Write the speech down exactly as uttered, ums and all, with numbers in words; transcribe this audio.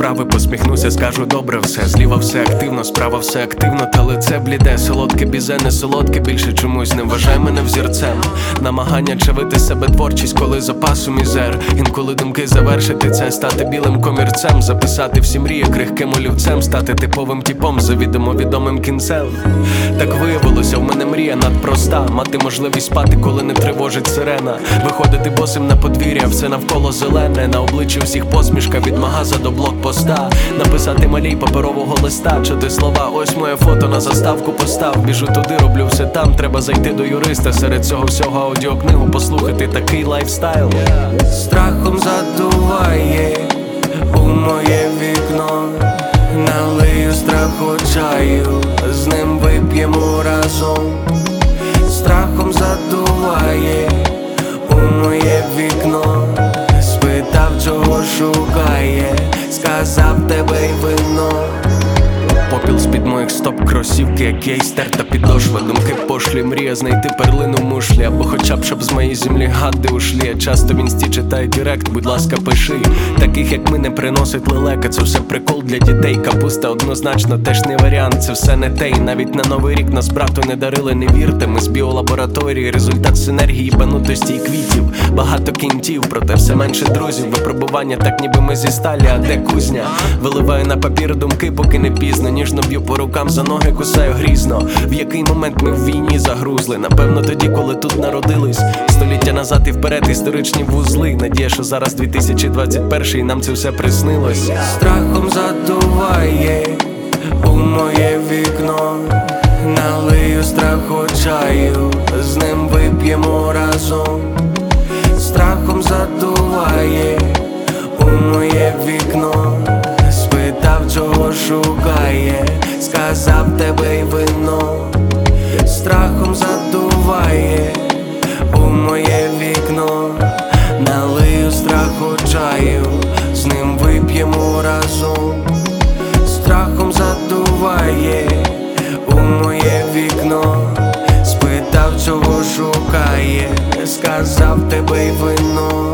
справи, посміхнуся, скажу добре все. Зліва все активно, справа все активно, та лице бліде. Солодке бізе, не солодке, більше чомусь не вважай мене взірцем. Намагання чавити себе творчість, коли запасу мізер. Інколи думки завершити це, стати білим комірцем. Записати всі мрії крихким олівцем, стати типовим типом, завідомо відомим кінцем. Так виявилося, в мене мрія надпроста. Мати можливість спати, коли не тривожить сирена. Виходити босим на подвір'я, все навколо зелене. На обличчі всіх посмішка, від магаза до блокпоста. Написати малій паперового листа, чути слова, ось моє фото на заставку постав. Біжу туди, роблю все там, треба зайти до юриста. Серед цього всього аудіокнигу послухати, такий лайфстайл. Страхом задуває у моє вікно, налию страху чаю, з ним вип'ємо разом. Страхом задуває у моє вікно, спитав, чого шукає, сказав, тебе й вино. Попіл з-під моїх стоп, кросівки, як я й стерта підошва. Думки пошлі, мрія знайти перлину в мушлі, або хоча б щоб з моєї землі гади ушлі. Часто в інсті читаю директ, будь ласка, пиши. Таких як ми не приносить лелека, це все прикол для дітей. Капуста однозначно теж не варіант, це все не те. І навіть на новий рік нас брату не дарили, не вірте. Ми з біолабораторії, результат синергії, банутості і квітів. Багато кінтів, проте все менше друзів. Випробування так ніби ми зі сталі, а де кузня? Виливаю на папір думки, поки не пізно. Ніжно б'ю по рукам, за ноги кусаю грізно. В який момент ми в війні загрузли? Напевно тоді, коли тут народились. Століття назад і вперед історичні вузли. Надія, що зараз дві тисячі двадцять перший, і нам це все приснилось. Страхом задуває у моє вікно, налию страху чаю, з ним вип'ємо разом. Страхом задуває у моє вікно, спитав, чого шукає, сказав, тебе й вино. Страхом задуває у моє вікно, налию страху чаю, з ним вип'ємо разом. Страхом задуває у моє вікно, спитав, чого шукає, сказав, тебе й вино.